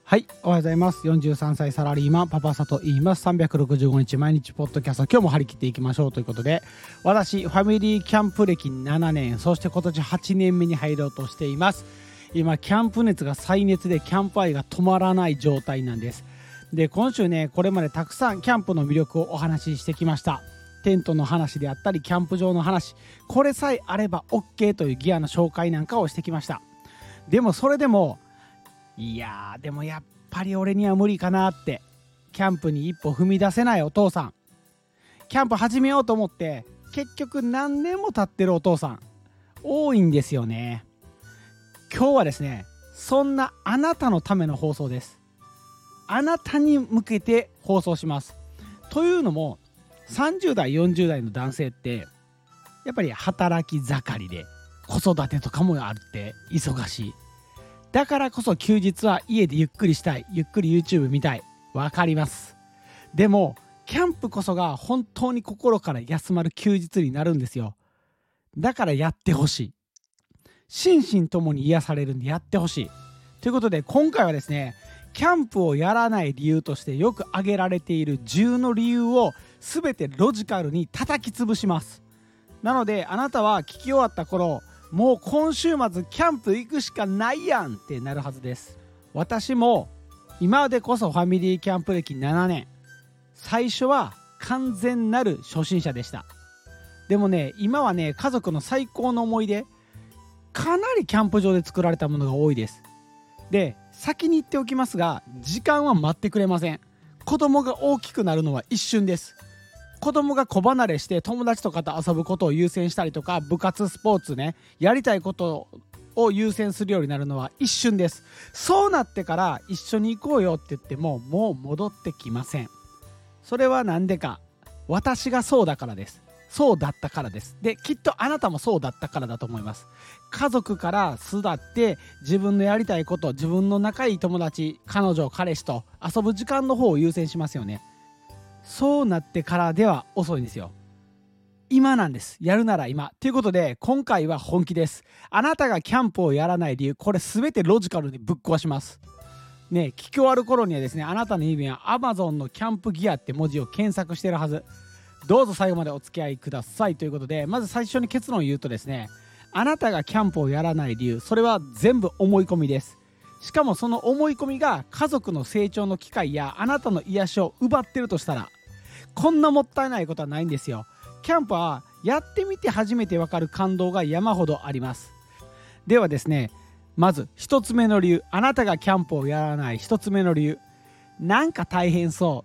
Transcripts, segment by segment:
はい、おはようございます。43歳サラリーマンパパサと言います。365日毎日ポッドキャスト、今日も張り切っていきましょうということで、私ファミリーキャンプ歴7年、そして今年8年目に入ろうとしています。今キャンプ熱が再熱でキャンプ愛が止まらない状態なんです。で、今週ね、これまでたくさんキャンプの魅力をお話ししてきました。テントの話であったりキャンプ場の話、これさえあれば OK というギアの紹介なんかをしてきました。でもそれでもでもやっぱり俺には無理かなって、キャンプに一歩踏み出せないお父さん、キャンプ始めようと思って結局何年も経ってるお父さん多いんですよね。今日はですね、そんなあなたのための放送です。あなたに向けて放送します。というのも30代40代の男性ってやっぱり働き盛りで子育てとかもあって忙しい。だからこそ休日は家でゆっくりしたい、ゆっくり YouTube 見たい。わかります。でもキャンプこそが本当に心から休まる休日になるんですよ。だからやってほしい。心身ともに癒されるんでやってほしい。ということで今回はですね、キャンプをやらない理由としてよく挙げられている10の理由を全てロジカルに叩き潰します。なのであなたは聞き終わった頃、もう今週末キャンプ行くしかないやんってなるはずです。私も今でこそファミリーキャンプ歴7年、最初は完全なる初心者でした。でもね、今はね、家族の最高の思い出、かなりキャンプ場で作られたものが多いです。で、先に言っておきますが、時間は待ってくれません。子供が大きくなるのは一瞬です。子供が子離れして友達とかと遊ぶことを優先したりとか、部活スポーツね、やりたいことを優先するようになるのは一瞬です。そうなってから一緒に行こうよって言ってももう戻ってきません。それはなんでか、私がそうだからです。そうだったからです。で、きっとあなたもそうだったからだと思います。家族から巣立って自分のやりたいこと、自分の仲いい友達、彼女彼氏と遊ぶ時間の方を優先しますよね。そうなってからでは遅いんですよ。今なんです。やるなら今ということで、今回は本気です。あなたがキャンプをやらない理由、これ全てロジカルにぶっ壊しますね。聞き終わる頃にはですね、あなたの指には Amazon のキャンプギアって文字を検索してるはず。どうぞ最後までお付き合いくださいということで、まず最初に結論を言うとですね、あなたがキャンプをやらない理由、それは全部思い込みです。しかもその思い込みが家族の成長の機会やあなたの癒しを奪ってるとしたら、こんなもったいないことはないんですよ。キャンプはやってみて初めてわかる感動が山ほどあります。ではですね、まず1つ目の理由、あなたがキャンプをやらない1つ目の理由、なんか大変そう、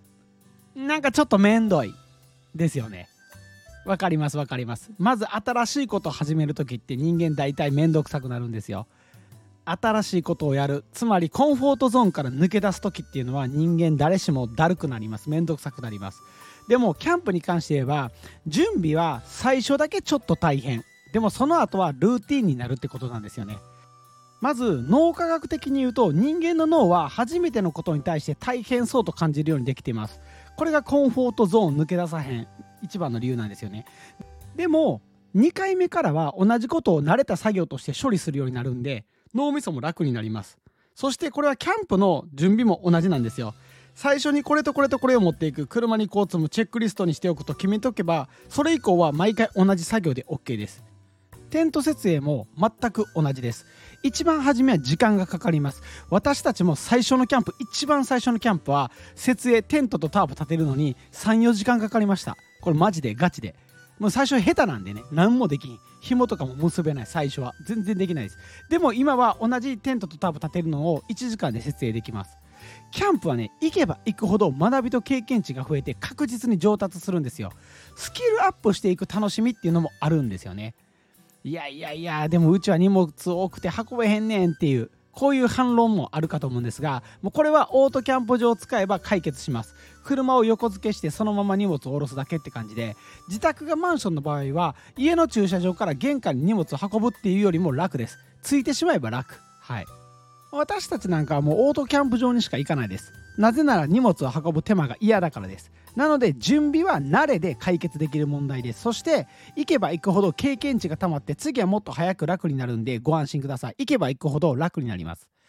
なんかちょっとめんどいですよね。わかりますわかります。まず新しいことを始めるときって人間大体めんどくさくなるんですよ。新しいことをやる、つまりコンフォートゾーンから抜け出す時っていうのは人間誰しもだるくなります。めんどくさくなります。でもキャンプに関して言えば、準備は最初だけちょっと大変、でもその後はルーティンになるってことなんですよね。まず脳科学的に言うと、人間の脳は初めてのことに対して大変そうと感じるようにできています。これがコンフォートゾーン抜け出さへん一番の理由なんですよね。でも2回目からは同じことを慣れた作業として処理するようになるんで、脳みそも楽になります。そしてこれはキャンプの準備も同じなんですよ。最初にこれとこれとこれを持っていく、車にこう積むチェックリストにしておくと決めておけば、それ以降は毎回同じ作業で OK です。テント設営も全く同じです。一番初めは時間がかかります。私たちも最初のキャンプ、一番最初のキャンプは設営、テントとタープ立てるのに 3,4 時間かかりました。これマジでガチで、もう最初下手なんでね、何もできん、紐とかも結べない。最初は全然できないです。でも今は同じテントとタープ立てるのを1時間で設営できます。キャンプはね、行けば行くほど学びと経験値が増えて確実に上達するんですよ。スキルアップしていく楽しみっていうのもあるんですよね。でもうちは荷物多くて運べへんねんっていう、こういう反論もあるかと思うんですが、もうこれはオートキャンプ場を使えば解決します。車を横付けしてそのまま荷物を下ろすだけって感じで、自宅がマンションの場合は家の駐車場から玄関に荷物を運ぶっていうよりも楽です。ついてしまえば楽。はい。私たちなんかはもうオートキャンプ場にしか行かないです。なぜなら荷物を運ぶ手間が嫌だからです。なので準備は慣れで解決できる問題です。そして行けば行くほど経験値がたまって、次はもっと早く楽になるんでご安心ください。行けば行くほど楽になります。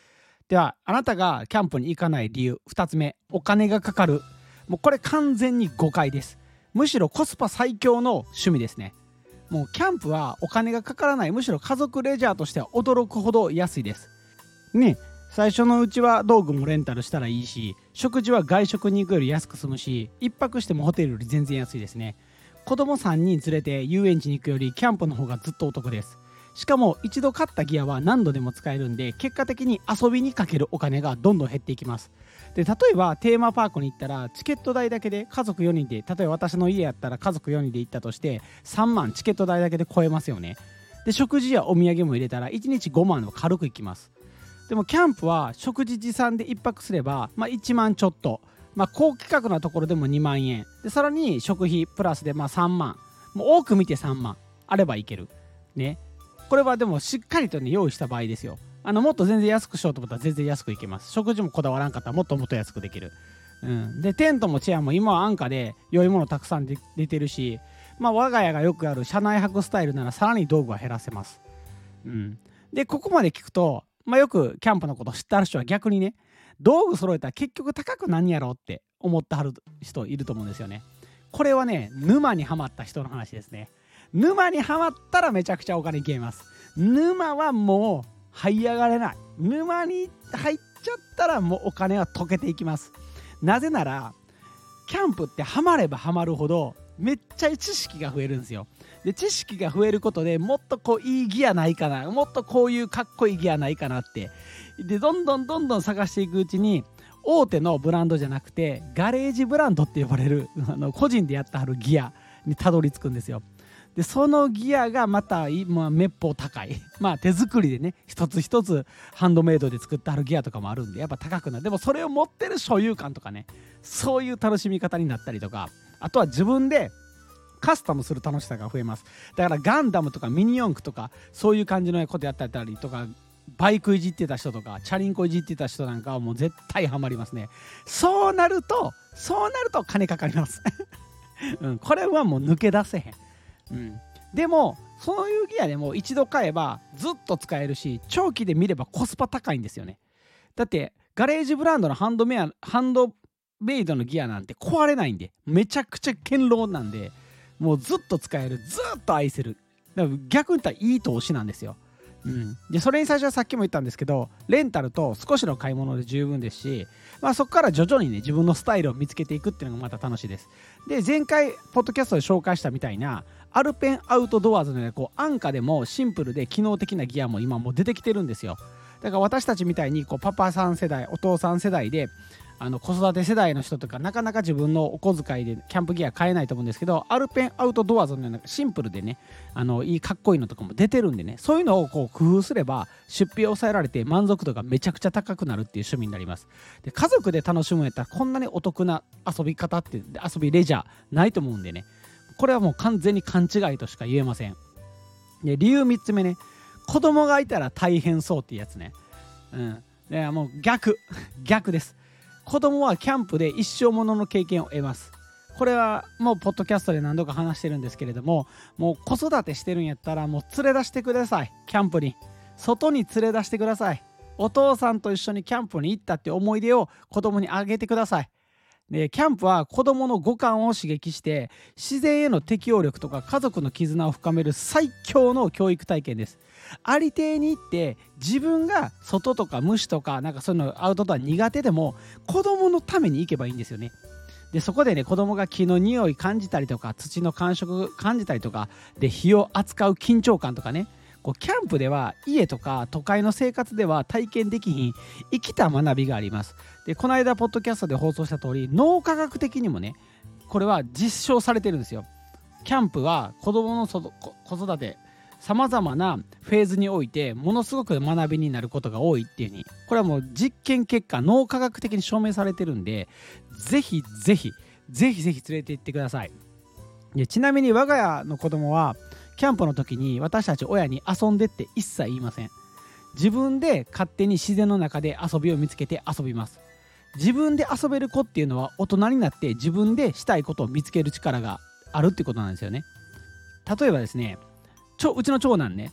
ではあなたがキャンプに行かない理由2つ目、お金がかかる。もうこれ完全に誤解です。むしろコスパ最強の趣味ですね。もうキャンプはお金がかからない、むしろ家族レジャーとしては驚くほど安いですね。最初のうちは道具もレンタルしたらいいし、食事は外食に行くより安く済むし、一泊してもホテルより全然安いですね。子供3人連れて遊園地に行くよりキャンプの方がずっとお得です。しかも一度買ったギアは何度でも使えるんで、結果的に遊びにかけるお金がどんどん減っていきます。で例えばテーマパークに行ったらチケット代だけで家族4人で、例えば私の家やったら家族4人で行ったとして3万チケット代だけで超えますよね。で食事やお土産も入れたら1日5万は軽くいきます。でもキャンプは食事持参で1泊すれば、1万ちょっと、高規格なところでも2万円で、さらに食費プラスで3万、もう多く見て3万あればいけるね。これはでもしっかりとね用意した場合ですよ。もっと全然安くしようと思ったら全然安くいけます。食事もこだわらんかったらもっともっと安くできる。でテントもチェアも今は安価で良いものたくさん出てるし、我が家がよくある車内泊スタイルならさらに道具は減らせます。でここまで聞くと、よくキャンプのこと知ってある人は逆にね、道具揃えたら結局高くなんやろうって思ってはる人いると思うんですよね。これはね沼にはまった人の話ですね。沼にはまったらめちゃくちゃお金消えます。沼はもう這い上がれない。沼に入っちゃったらもうお金は溶けていきます。なぜならキャンプってハマればハマるほどめっちゃ知識が増えるんですよ。で知識が増えることでもっとこういいギアないかな、もっとこういうかっこいいギアないかなってでどんどん探していくうちに、大手のブランドじゃなくてガレージブランドって呼ばれる個人でやってはるギアにたどり着くんですよ。でそのギアがまためっぽう高い手作りでね一つ一つハンドメイドで作ってあるギアとかもあるんでやっぱ高くなる。でもそれを持ってる所有感とかね、そういう楽しみ方になったりとか、あとは自分でカスタムする楽しさが増えます。だからガンダムとかミニ四駆とかそういう感じのことやったりとか、バイクいじってた人とかチャリンコいじってた人なんかはもう絶対ハマりますね。そうなると金かかりますこれはもう抜け出せへん。でもそういうギアでも一度買えばずっと使えるし、長期で見ればコスパ高いんですよね。だってガレージブランドのハンドメイドのギアなんて壊れないんで、めちゃくちゃ堅牢なんで、もうずっと使える、ずっと愛せる。だから逆に言ったらいい投資なんですよ。でそれに最初はさっきも言ったんですけど、レンタルと少しの買い物で十分ですし、そこから徐々にね自分のスタイルを見つけていくっていうのがまた楽しいです。で前回ポッドキャストで紹介したみたいなアルペンアウトドアーズのね、安価でもシンプルで機能的なギアも今もう出てきてるんですよ。だから私たちみたいにパパさん世代、お父さん世代で子育て世代の人とかなかなか自分のお小遣いでキャンプギア買えないと思うんですけど、アルペンアウトドアーズのようなシンプルでねいいかっこいいのとかも出てるんでね、そういうのを工夫すれば出費を抑えられて満足度がめちゃくちゃ高くなるっていう趣味になります。で家族で楽しむんやったらこんなにお得な遊び方って遊びレジャーないと思うんでね、これはもう完全に勘違いとしか言えません。で理由3つ目ね、子供がいたら大変そうっていうやつね。でもう逆です。子供はキャンプで一生ものの経験を得ます。これはもうポッドキャストで何度か話してるんですけれども、もう子育てしてるんやったらもう連れ出してください。キャンプに外に連れ出してください。お父さんと一緒にキャンプに行ったって思い出を子供にあげてください。でキャンプは子供の五感を刺激して自然への適応力とか家族の絆を深める最強の教育体験です。ありていに行って自分が外とか虫とかそういうのアウトドア苦手でも子供のために行けばいいんですよね。でそこでね子供が木の匂い感じたりとか土の感触感じたりとかで火を扱う緊張感とかね、キャンプでは家とか都会の生活では体験できひん生きた学びがあります。でこの間ポッドキャストで放送した通り脳科学的にもねこれは実証されてるんですよ。キャンプは子供の子育てさまざまなフェーズにおいてものすごく学びになることが多いっていう風に、これはもう実験結果脳科学的に証明されてるんで、ぜひ連れて行ってください。でちなみに我が家の子供はキャンプの時に私たち親に遊んでって一切言いません。自分で勝手に自然の中で遊びを見つけて遊びます。自分で遊べる子っていうのは大人になって自分でしたいことを見つける力があるってことなんですよね。例えばですね、うちの長男ね、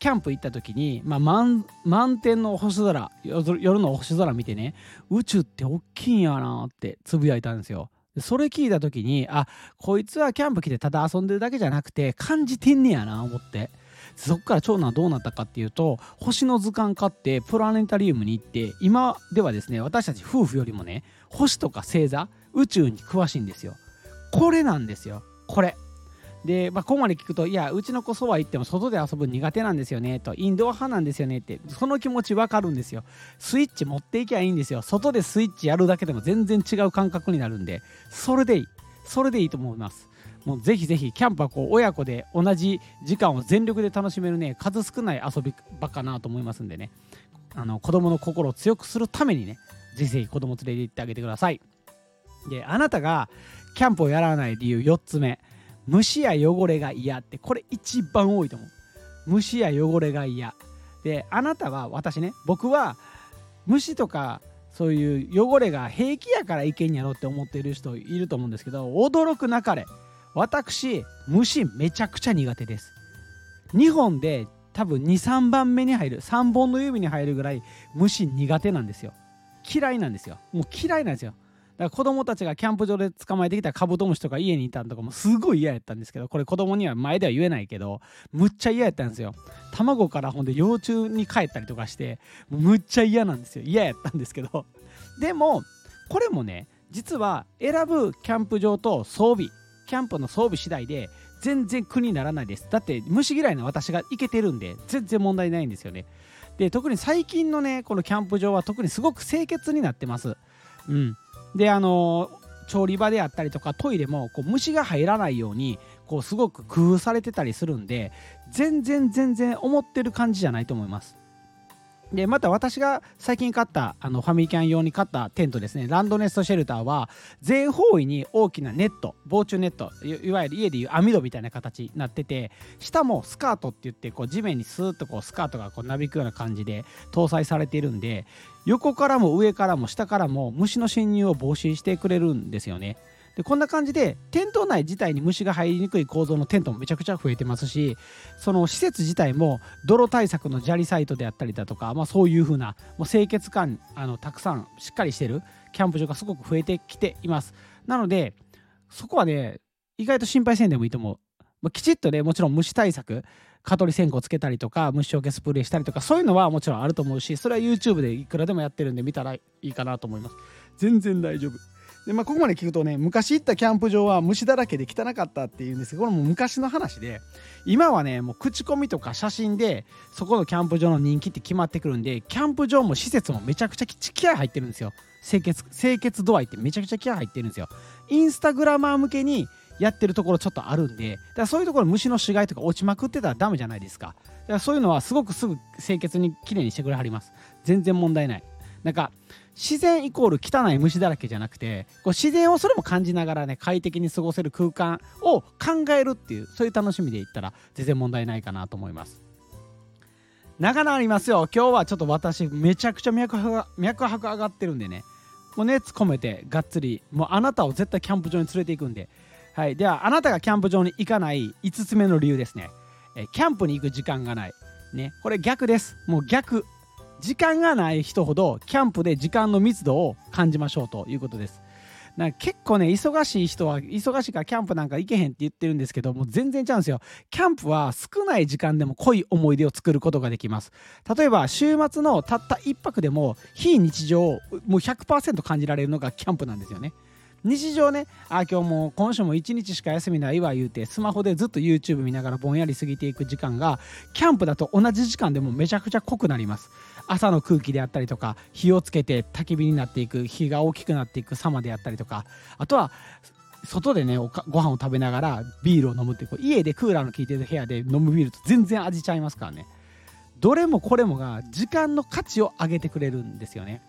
キャンプ行った時に、満天の星空、夜の星空見てね、宇宙って大きいんやなってつぶやいたんですよ。それ聞いた時に、こいつはキャンプ来てただ遊んでるだけじゃなくて感じてんねやな思って、そっから長男はどうなったかっていうと、星の図鑑買ってプラネタリウムに行って、今ではですね、私たち夫婦よりもね、星とか星座、宇宙に詳しいんですよ。これなんですよ、これで。ここまで聞くと、いやうちの子そば行っても外で遊ぶ苦手なんですよねと、インドア派なんですよねって、その気持ちわかるんですよ。スイッチ持っていきゃいいんですよ。外でスイッチやるだけでも全然違う感覚になるんで、それでいいと思います。もうぜひぜひキャンプは親子で同じ時間を全力で楽しめるね、数少ない遊び場かなと思いますんでね、子供の心を強くするためにね、ぜひぜひ子供連れて行ってあげてください。で、あなたがキャンプをやらない理由4つ目、虫や汚れが嫌って、これ一番多いと思う。虫や汚れが嫌で、あなたは、僕は虫とかそういう汚れが平気やからいけんやろって思っている人いると思うんですけど、驚くなかれ、私虫めちゃくちゃ苦手です。日本で多分 2,3 番目に入る、3本の指に入るぐらい虫苦手なんですよ。嫌いなんですよ。もう嫌いなんですよ。だから子供たちがキャンプ場で捕まえてきたカブトムシとか家にいたんとかもすごい嫌やったんですけど、これ子供には前では言えないけど、むっちゃ嫌やったんですよ。卵からほんで幼虫に帰ったりとかして、もうむっちゃ嫌なんですよ。嫌やったんですけど、でもこれもね、実は選ぶキャンプ場と装備、キャンプの装備次第で全然苦にならないです。だって虫嫌いな私がいけてるんで全然問題ないんですよね。で、特に最近のね、このキャンプ場は特にすごく清潔になってます。で、調理場であったりとかトイレも虫が入らないようにすごく工夫されてたりするんで、全然思ってる感じじゃないと思います。で、また私が最近買ったファミキャン用に買ったテントですね、ランドネストシェルターは全方位に大きなネット、防虫ネット、いわゆる家でいう網戸みたいな形になってて、下もスカートって言って地面にスーッとスカートがなびくような感じで搭載されているんで、横からも上からも下からも虫の侵入を防止してくれるんですよね。で、こんな感じでテント内自体に虫が入りにくい構造のテントもめちゃくちゃ増えてますし、その施設自体も泥対策の砂利サイトであったりだとか、そういう風なもう清潔感たくさんしっかりしてるキャンプ場がすごく増えてきています。なのでそこはね、意外と心配せんでもいいと思う。きちっとね、もちろん虫対策、蚊取り線香つけたりとか虫除けスプレーしたりとか、そういうのはもちろんあると思うし、それは YouTube でいくらでもやってるんで見たらいいかなと思います。全然大丈夫で、ここまで聞くとね、昔行ったキャンプ場は虫だらけで汚かったっていうんですけど、これも昔の話で、今はね、もう口コミとか写真でそこのキャンプ場の人気って決まってくるんで、キャンプ場も施設もめちゃくちゃ気合入ってるんですよ。清潔度合いってめちゃくちゃ気合入ってるんですよ。インスタグラマー向けにやってるところちょっとあるんで、だからそういうところ虫の死骸とか落ちまくってたらダメじゃないですか。だからそういうのはすぐ清潔にきれいにしてくれはります。全然問題ない。なんか自然イコール汚い虫だらけじゃなくて、自然をそれも感じながらね、快適に過ごせる空間を考えるっていう、そういう楽しみでいったら全然問題ないかなと思います。長なりますよ。今日はちょっと私めちゃくちゃ脈拍上がってるんでね、もう熱込めてがっつり、もうあなたを絶対キャンプ場に連れて行くんで。はい、ではあなたがキャンプ場に行かない5つ目の理由ですね。キャンプに行く時間がないね。これ逆です。もう逆、時間がない人ほどキャンプで時間の密度を感じましょうということです。結構ね、忙しい人は忙しいからキャンプなんか行けへんって言ってるんですけども、全然ちゃうんですよ。キャンプは少ない時間でも濃い思い出を作ることができます。例えば週末のたった1泊でも非日常をもう 100% 感じられるのがキャンプなんですよね。日常ね、今日も今週も1日しか休みないわ言うてスマホでずっと YouTube 見ながらぼんやり過ぎていく時間が、キャンプだと同じ時間でもめちゃくちゃ濃くなります。朝の空気であったりとか、火をつけて焚き火になっていく、火が大きくなっていく様であったりとか、あとは外でねご飯を食べながらビールを飲むっていう、家でクーラーの効いてる部屋で飲むビールと全然味ちゃいますからね。どれもこれもが時間の価値を上げてくれるんですよね。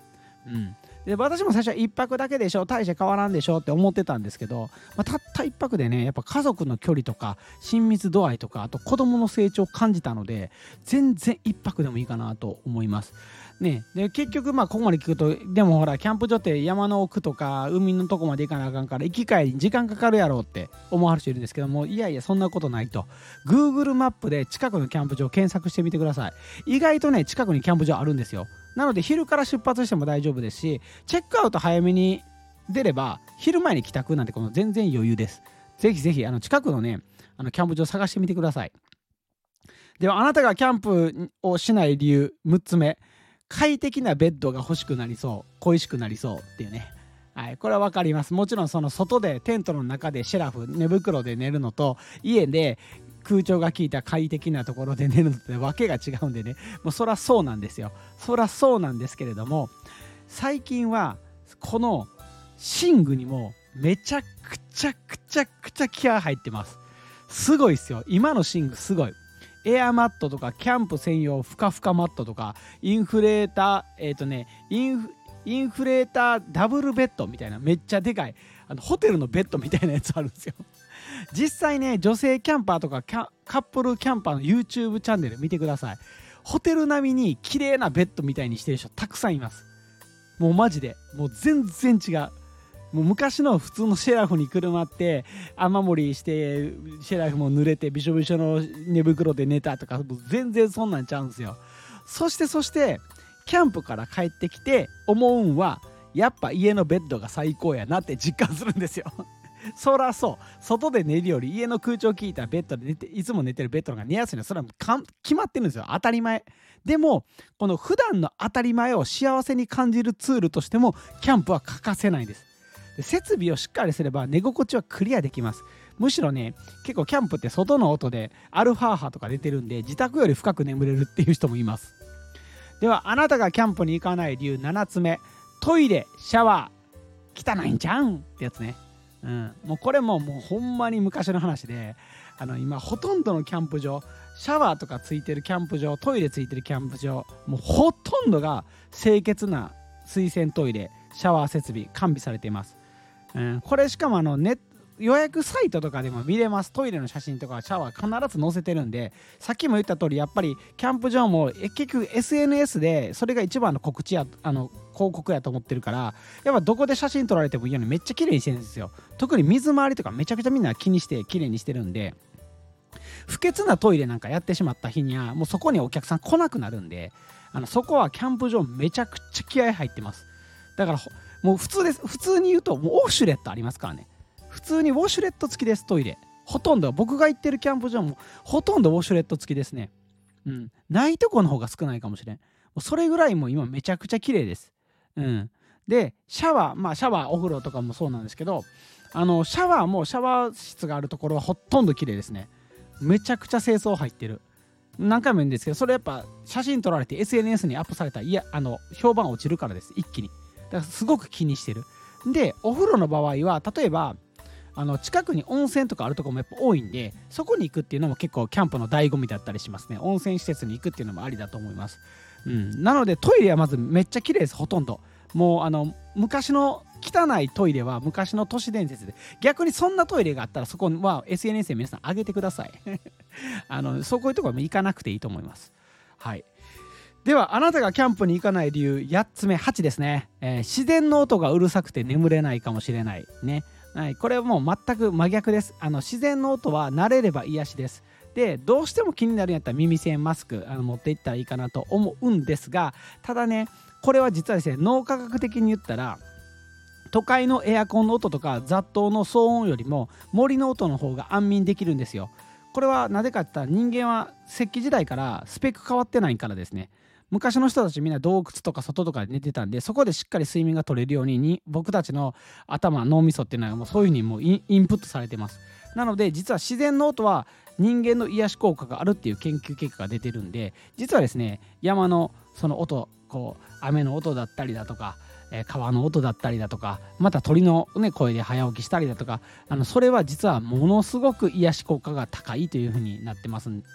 で私も最初は1泊だけでしょ、大して変わらんでしょって思ってたんですけど、たった1泊でね、やっぱ家族の距離とか親密度合いとか、あと子供の成長を感じたので、全然1泊でもいいかなと思いますね。で結局ここまで聞くと、でもほらキャンプ場って山の奥とか海のとこまで行かなあかんから行き帰りに時間かかるやろうって思われる人いるんですけども、いやいやそんなことないと。 Google マップで近くのキャンプ場を検索してみてください。意外とね近くにキャンプ場あるんですよ。なので昼から出発しても大丈夫ですし、チェックアウト早めに出れば昼前に帰宅なんて全然余裕です。ぜひぜひ近くのねキャンプ場探してみてください。ではあなたがキャンプをしない理由6つ目、快適なベッドが欲しくなりそう、恋しくなりそうっていうね。はい、これは分かります。もちろんその外でテントの中でシェラフ寝袋で寝るのと、家で空調が効いた快適なところで寝るのってわけが違うんでね、もうそらそうなんですよ。そらそうなんですけれども、最近はこの寝具にもめちゃくちゃ気合入ってます。すごいですよ、今の寝具すごい。エアマットとかキャンプ専用ふかふかマットとか、インフレーターインフレーターダブルベッドみたいな、めっちゃでかいホテルのベッドみたいなやつあるんですよ。実際ね、女性キャンパーとかカップルキャンパーの YouTube チャンネル見てください。ホテル並みに綺麗なベッドみたいにしてる人たくさんいます。もうマジでもう全然違う。もう昔の普通のシェラフにくるまって雨漏りしてシェラフも濡れてびしょびしょの寝袋で寝たとか、もう全然そんなんちゃうんですよ。そしてキャンプから帰ってきて思うんは、やっぱ家のベッドが最高やなって実感するんですよ。そらそう、外で寝るより家の空調効いたベッドで寝て、いつも寝てるベッドの方が寝やすいのはそれは決まってるんですよ、当たり前。でもこの普段の当たり前を幸せに感じるツールとしてもキャンプは欠かせないんです。で設備をしっかりすれば寝心地はクリアできます。むしろね、結構キャンプって外の音でアルファ波とか出てるんで、自宅より深く眠れるっていう人もいます。ではあなたがキャンプに行かない理由7つ目、トイレシャワー汚いんじゃんってやつね。もうこれもうほんまに昔の話で、今ほとんどのキャンプ場、シャワーとかついてるキャンプ場、トイレついてるキャンプ場、もうほとんどが清潔な水洗トイレシャワー設備完備されています。これしかも予約サイトとかでも見れます。トイレの写真とかシャワー必ず載せてるんで、さっきも言った通りやっぱりキャンプ場も結局 SNS でそれが一番の告知や広告やと思ってるから、やっぱどこで写真撮られてもいいようにめっちゃ綺麗にしてるんですよ。特に水回りとかめちゃくちゃみんな気にして綺麗にしてるんで、不潔なトイレなんかやってしまった日にはもうそこにお客さん来なくなるんで、そこはキャンプ場めちゃくちゃ気合入ってます。だからもう普通です。普通に言うともうウォシュレットありますからね。普通にウォシュレット付きです。トイレほとんど、僕が行ってるキャンプ場もほとんどウォシュレット付きですね。ないとこの方が少ないかもしれん。それぐらいもう今めちゃくちゃ綺麗です。でシャワーお風呂とかもそうなんですけど、シャワーもシャワー室があるところはほとんど綺麗ですね。めちゃくちゃ清掃入ってる。何回も言うんですけど、それやっぱ写真撮られて SNS にアップされたら評判落ちるからです。一気に。だからすごく気にしてる。でお風呂の場合は例えば近くに温泉とかあるところもやっぱ多いんで、そこに行くっていうのも結構キャンプの醍醐味だったりしますね。温泉施設に行くっていうのもありだと思います。なのでトイレはまずめっちゃ綺麗です。ほとんどもう昔の汚いトイレは昔の都市伝説で、逆にそんなトイレがあったらそこは SNS で皆さん上げてください。そういうところも行かなくていいと思います。はい。ではあなたがキャンプに行かない理由8つ目、8ですね。自然の音がうるさくて眠れないかもしれないね。はい、これはもう全く真逆です。自然の音は慣れれば癒しです。でどうしても気になるんやったら耳栓マスク持っていったらいいかなと思うんですが、ただねこれは実はですね、脳科学的に言ったら都会のエアコンの音とか雑踏の騒音よりも森の音の方が安眠できるんですよ。これはなぜかって言ったら、人間は石器時代からスペック変わってないからですね。昔の人たちみんな洞窟とか外とかで寝てたんで、そこでしっかり睡眠が取れるように僕たちの脳みそっていうのはもうそういう風にもうインプットされてます。なので実は自然の音は人間の癒し効果があるっていう研究結果が出てるんで、実はですね山のその音、雨の音だったりだとか川の音だったりだとか、また鳥の、声で早起きしたりだとか、それは実はものすごく癒し効果が高いという風になってます。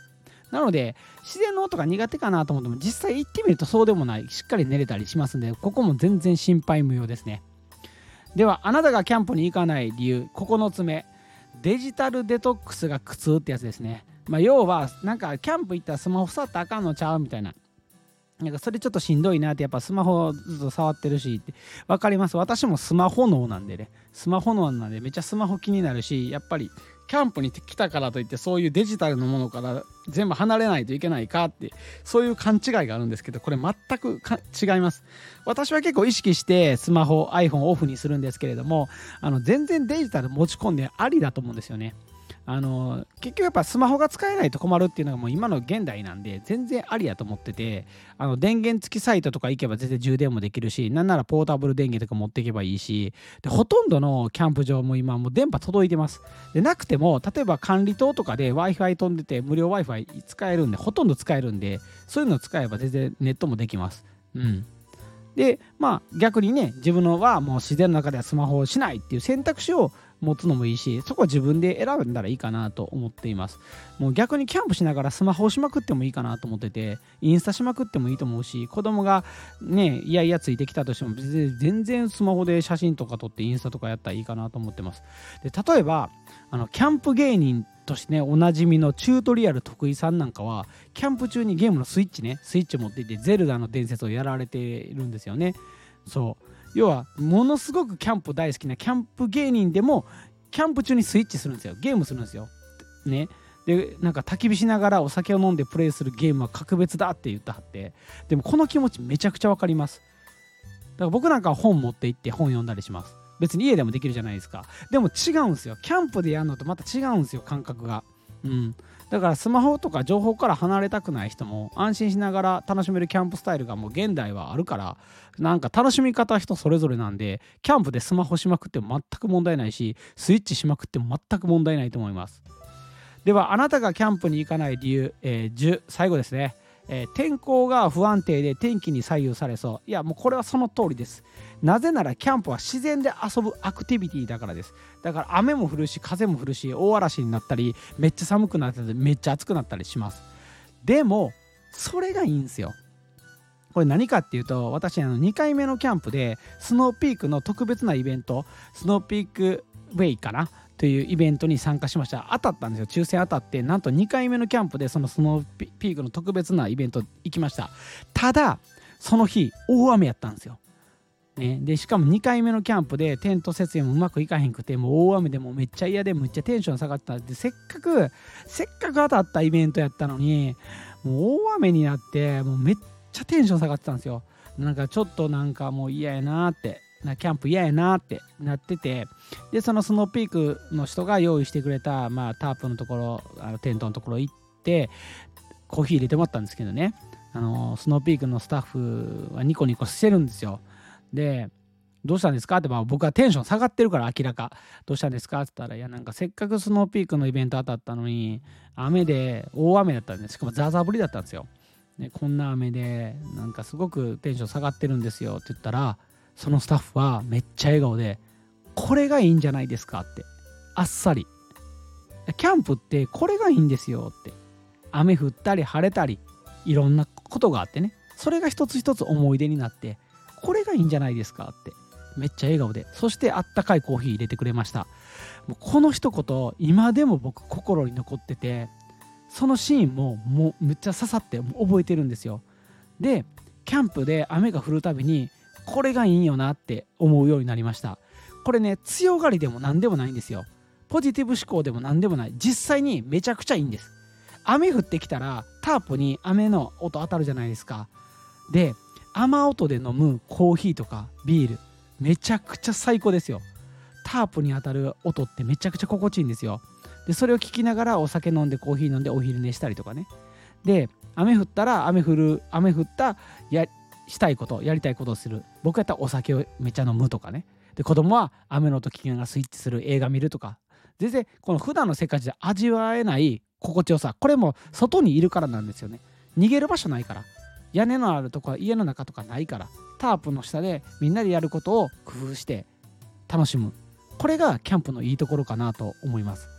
なので自然の音が苦手かなと思っても実際行ってみるとそうでもない、しっかり寝れたりしますんで、ここも全然心配無用ですね。ではあなたがキャンプに行かない理由9つ目、デジタルデトックスが苦痛ってやつですね。要はなんかキャンプ行ったらスマホ触ったらあかんのちゃうみたいな、なんかそれちょっとしんどいなって、やっぱスマホずっと触ってるしって分かります。私もスマホ脳なんでね、スマホ脳なんでめっちゃスマホ気になるし、やっぱりキャンプに来たからといってそういうデジタルのものから全部離れないといけないかって、そういう勘違いがあるんですけど、これ全く違います。私は結構意識してスマホ iPhone をオフにするんですけれども、全然デジタル持ち込んでありだと思うんですよね。結局やっぱスマホが使えないと困るっていうのがもう今の現代なんで全然ありやと思ってて、電源付きサイトとか行けば全然充電もできるし、なんならポータブル電源とか持っていけばいいし、でほとんどのキャンプ場も今もう電波届いてます。でなくても例えば管理棟とかで Wi-Fi 飛んでて無料 Wi-Fi 使えるんで、ほとんど使えるんで、そういうのを使えば全然ネットもできます。で逆にね、自分のはもう自然の中ではスマホをしないっていう選択肢を持つのもいいし、そこは自分で選んだらいいかなと思っています。もう逆にキャンプしながらスマホをしまくってもいいかなと思ってて、インスタしまくってもいいと思うし、子供がねいやいやついてきたとしても全然スマホで写真とか撮ってインスタとかやったらいいかなと思ってます。で例えばキャンプ芸人としてねおなじみのチュートリアル徳井さんなんかは、キャンプ中にゲームのスイッチを持っていてゼルダの伝説をやられているんですよね。そう要はものすごくキャンプ大好きなキャンプ芸人でもキャンプ中にスイッチするんですよ、ゲームするんですよね。でなんか焚き火しながらお酒を飲んでプレイするゲームは格別だって言ってはって、でもこの気持ちめちゃくちゃわかります。だから僕なんかは本持って行って本読んだりします。別に家でもできるじゃないですか。でも違うんですよ、キャンプでやるのとまた違うんですよ、感覚が。だからスマホとか情報から離れたくない人も安心しながら楽しめるキャンプスタイルがもう現代はあるから、なんか楽しみ方は人それぞれなんで、キャンプでスマホしまくっても全く問題ないし、スイッチしまくっても全く問題ないと思います。ではあなたがキャンプに行かない理由、10最後ですね。天候が不安定で天気に左右されそう。いやもうこれはその通りです。なぜならキャンプは自然で遊ぶアクティビティだからです。だから雨も降るし風も降るし大嵐になったりめっちゃ寒くなったりめっちゃ暑くなったりします。でもそれがいいんですよ。これ何かっていうと、私2回目のキャンプでスノーピークの特別なイベント、スノーピークウェイかなというイベントに参加しました。当たったんですよ、抽選当たって、なんと2回目のキャンプでそのスノーピークの特別なイベント行きました。ただその日大雨やったんですよ、でしかも2回目のキャンプでテント設営もうまくいかへんくて、もう大雨でもうめっちゃ嫌でめっちゃテンション下がってたんで、せっかく当たったイベントやったのにもう大雨になってもうめっちゃテンション下がってたんですよ。なんかちょっとなんかもう嫌やなってキャンプ嫌やなってなってて、でそのスノーピークの人が用意してくれた、タープのところテントのところ行ってコーヒー入れてもらったんですけどね、スノーピークのスタッフはニコニコしてるんですよ。でどうしたんですかって、僕はテンション下がってるから明らか、どうしたんですかって言ったら、いやなんかせっかくスノーピークのイベント当たったのに雨で大雨だったんで、しかもザーザー降りだったんですよ。でこんな雨でなんかすごくテンション下がってるんですよって言ったら、そのスタッフはめっちゃ笑顔で、これがいいんじゃないですかって、あっさり、キャンプってこれがいいんですよって、雨降ったり晴れたりいろんなことがあってね、それが一つ一つ思い出になって、これがいいんじゃないですかってめっちゃ笑顔で、そしてあったかいコーヒー入れてくれました。もうこの一言今でも僕心に残ってて、そのシーンもうめっちゃ刺さって覚えてるんですよ。でキャンプで雨が降るたびにこれがいいよなって思うようになりました。これね、強がりでも何でもないんですよ。ポジティブ思考でも何でもない。実際にめちゃくちゃいいんです。雨降ってきたらタープに雨の音当たるじゃないですか。で雨音で飲むコーヒーとかビールめちゃくちゃ最高ですよ。タープに当たる音ってめちゃくちゃ心地いいんですよ。でそれを聞きながらお酒飲んでコーヒー飲んでお昼寝したりとかね。で雨降ったら雨降ったしたいことやりたいことをする。僕やったらお酒をめっちゃ飲むとかね。で子供は雨の音聞きながらスイッチする、映画見るとか、全然この普段の世界で味わえない心地よさ、これも外にいるからなんですよね。逃げる場所ないから、屋根のあるとこは家の中とかないから、タープの下でみんなでやることを工夫して楽しむ、これがキャンプのいいところかなと思います。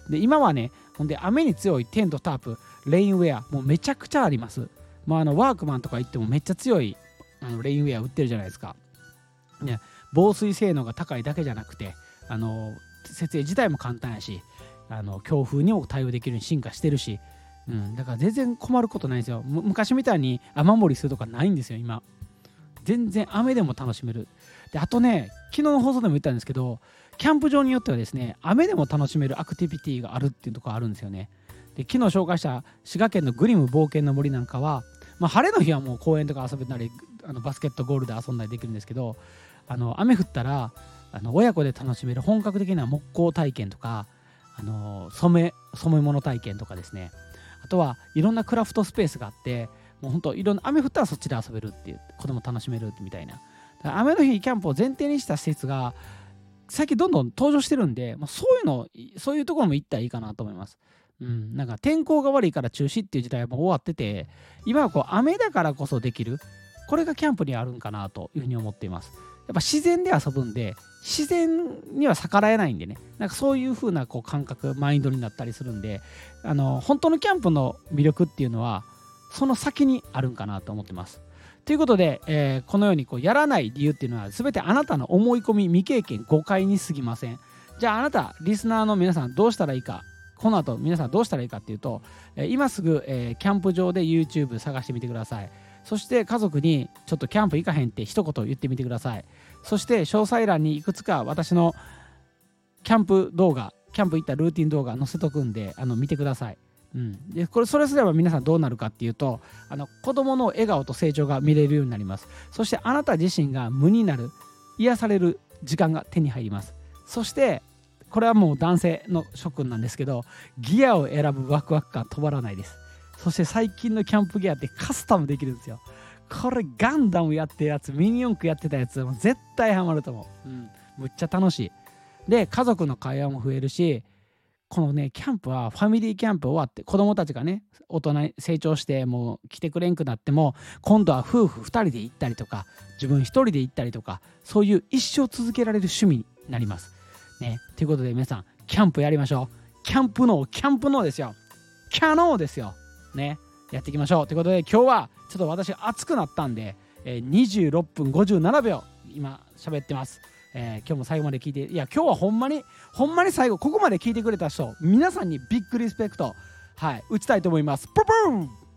で今はね、ほんで雨に強いテント、タープ、レインウェアもうめちゃくちゃあります。ワークマンとか行ってもめっちゃ強いレインウェア売ってるじゃないですか。ね、防水性能が高いだけじゃなくて設営自体も簡単やし、強風にも対応できるように進化してるし、だから全然困ることないんですよ。昔みたいに雨漏りするとかないんですよ今。全然雨でも楽しめる。であとね、昨日の放送でも言ったんですけど、キャンプ場によってはですね、雨でも楽しめるアクティビティがあるっていうところあるんですよね。で昨日紹介した滋賀県のグリム冒険の森なんかは、晴れの日はもう公園とか遊べたりバスケットゴールで遊んだりできるんですけど、雨降ったら親子で楽しめる本格的な木工体験とか染め物体験とかですね、あとはいろんなクラフトスペースがあって、もうほんといろんな雨降ったらそっちで遊べるっていう、子供楽しめるみたいな、だから雨の日キャンプを前提にした施設が最近どんどん登場してるんで、そういうところも行ったらいいかなと思います。なんか天候が悪いから中止っていう時代はもう終わってて、今は雨だからこそできる、これがキャンプにあるんかなというふうに思っています。やっぱ自然で遊ぶんで、自然には逆らえないんでね、なんかそういう風な感覚、マインドになったりするんで、本当のキャンプの魅力っていうのはその先にあるんかなと思ってます。ということで、このようにやらない理由っていうのは全てあなたの思い込み、未経験、誤解に過ぎません。じゃああなたリスナーの皆さんどうしたらいいか、この後皆さんどうしたらいいかっていうと、今すぐ、キャンプ場で YouTube 探してみてください。そして家族にちょっとキャンプ行かへんって一言言ってみてください。そして詳細欄にいくつか私のキャンプ動画、キャンプ行ったルーティン動画載せとくんで見てください。でそれすれば皆さんどうなるかっていうと、子供の笑顔と成長が見れるようになります。そしてあなた自身が無になる、癒される時間が手に入ります。そしてこれはもう男性の諸君なんですけど、ギアを選ぶワクワク感止まらないです。そして最近のキャンプギアってカスタムできるんですよ。これガンダムやってるやつ、ミニ四駆やってたやつも絶対ハマると思う。むっちゃ楽しい。で家族の会話も増えるし、このねキャンプはファミリーキャンプ終わって子供たちがね大人に成長してもう来てくれんくなっても、今度は夫婦2人で行ったりとか自分1人で行ったりとか、そういう一生続けられる趣味になりますね。ということで皆さんキャンプやりましょう。キャンプノーですよ。キャノーですよね。やっていきましょう。ということで今日はちょっと私熱くなったんで、26分57秒今喋ってます。今日も最後まで聞いて、いや今日はほんまに最後ここまで聞いてくれた人皆さんにビッグリスペクト、打ちたいと思います。ププーン